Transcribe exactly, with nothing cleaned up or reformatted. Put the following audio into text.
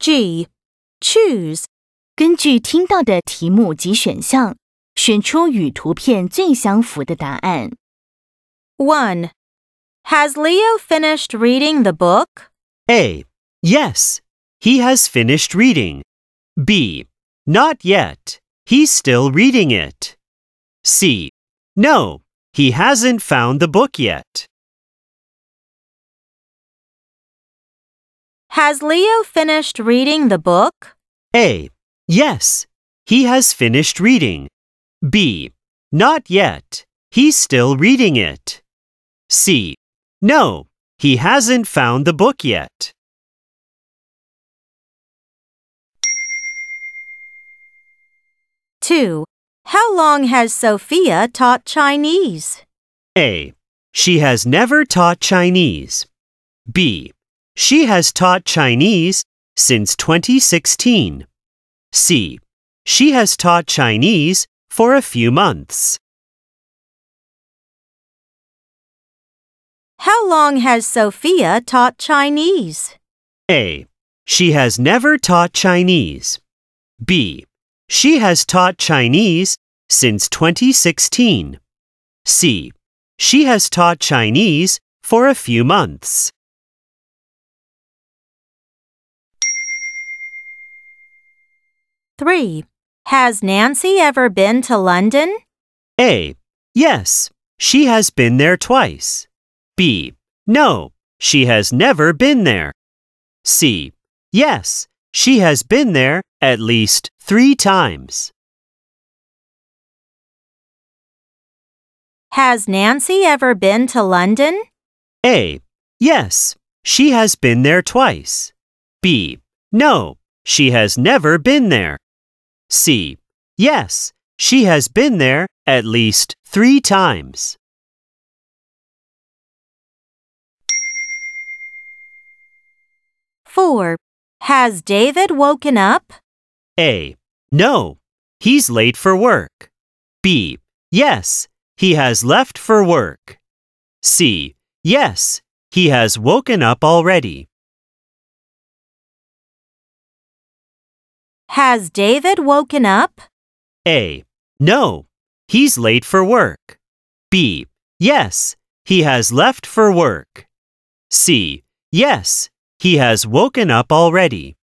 G. Choose. 根据听到的题目及选项，选出与图片最相符的答案。 one. Has Leo finished reading the book? A. Yes, he has finished reading. B. Not yet. He's still reading it. C. No, he hasn't found the book yet. Has Leo finished reading the book? A. Yes, he has finished reading. B. Not yet. He's still reading it. C. No, he hasn't found the book yet. two. How long has Sophia taught Chinese? A. She has never taught Chinese. B. She has taught Chinese since twenty sixteen. C. She has taught Chinese for a few months. How long has Sophia taught Chinese? A. She has never taught Chinese. B. She has taught Chinese since twenty sixteen. C. She has taught Chinese for a few months. three. Has Nancy ever been to London? A. Yes, she has been there twice. B. No, she has never been there. C. Yes, she has been there at least three times. Has Nancy ever been to London? A. Yes, she has been there twice. B. No, she has never been there. C. Yes, she has been there at least three times. four. Has David woken up? A. No, he's late for work. B. Yes, he has left for work. C. Yes, he has woken up already. Has David woken up? A. No, he's late for work. B. Yes, he has left for work. C. Yes, he has woken up already.